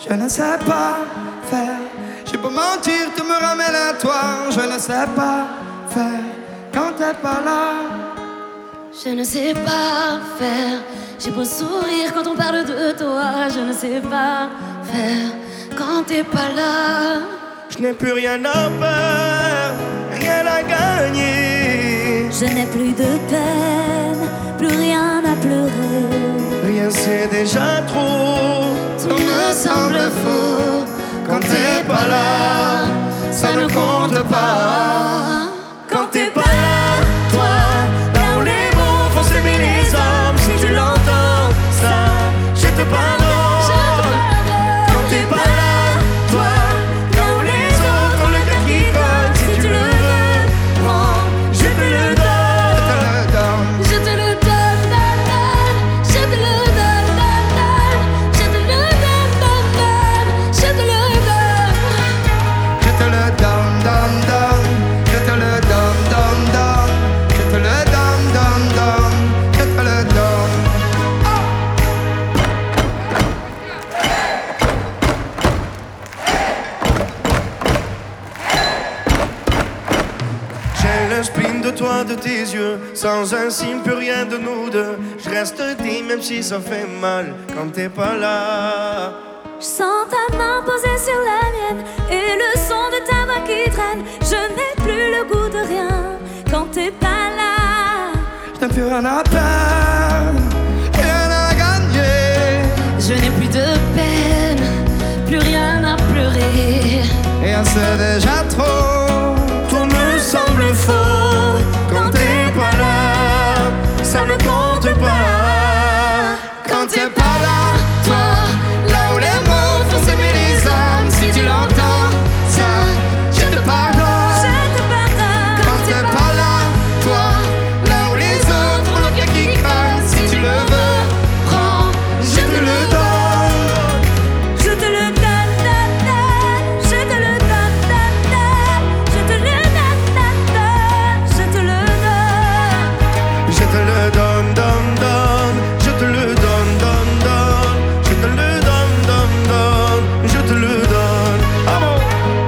Je ne sais pas faire. J'ai beau mentir, tu me ramènes à toi. Je ne sais pas faire quand t'es pas là. Je ne sais pas faire. J'ai beau sourire quand on parle de toi. Je ne sais pas faire quand t'es pas là. Je n'ai plus rien à perdre, rien à gagner. Je n'ai plus de peine, plus rien à pleurer. Rien c'est déjà trop. Tout me semble faux Quand t'es pas là, ça ne compte pas. Quand t'es pas là, toi, là où les mots font s'aimer les hommes. Si tu l'entends, ça, je te pardonne. Quand t'es pas là, toi, là où les autres ont le cœur qui colle. Si tu le veux, prends, je te le donne. Je te le donne, je te le donne, je te le donne, je te le donne. Je te le donne, donne, donne. Je te le donne, donne, donne. Je te le donne, donne, donne. Je te le donne. J'ai le spleen de toi, de tes yeux. Sans un signe, plus rien de nous deux. Je reste dit même si ça fait mal quand t'es pas là. Je sens ta main posée sur la mienne et le son de ta voix qui traîne. Je n'ai plus le goût de rien quand t'es pas là. Je n'ai plus rien à perdre, rien à gagner. Je n'ai plus de peine, plus rien à pleurer. Et c'est déjà trop. Tout me semble faux quand t'es pas là. Ça ne compte pas. Quand t'es pas là, toi, là où les mots font s'aimer les âmes. Si tu l'entends, ça, je te pardonne. Je te pardonne. Quand t'es pas là, toi, là où les autres ont le cœur qui craque. Si tu le veux, prends, je te le donne. Je te le donne, je te le donne, je te le donne, je te le donne. Je te le donne, donne, donne. Je te le donne, donne, donne. Je te le donne, donne, donne. Je te le donne. Ah bon?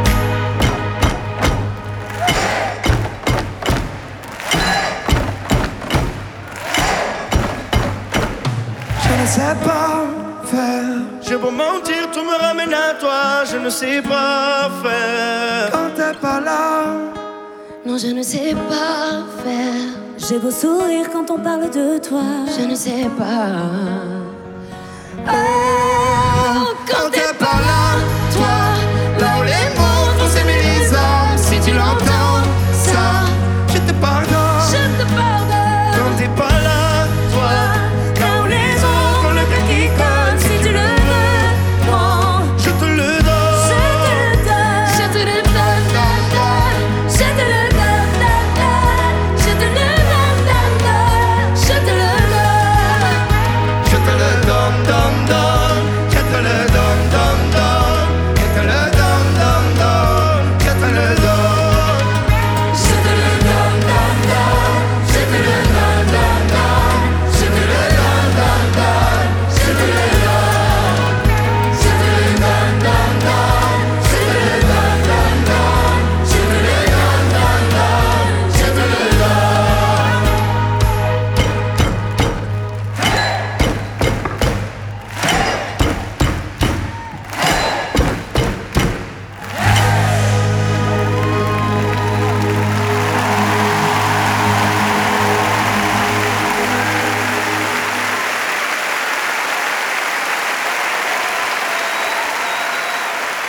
Je ne sais pas faire J'ai beau mentir, tout me ramène à toi. Je ne sais pas faire. quand t'es pas là. Non, je ne sais pas faire. J'ai beau sourire quand on parle de toi. Je ne sais pas.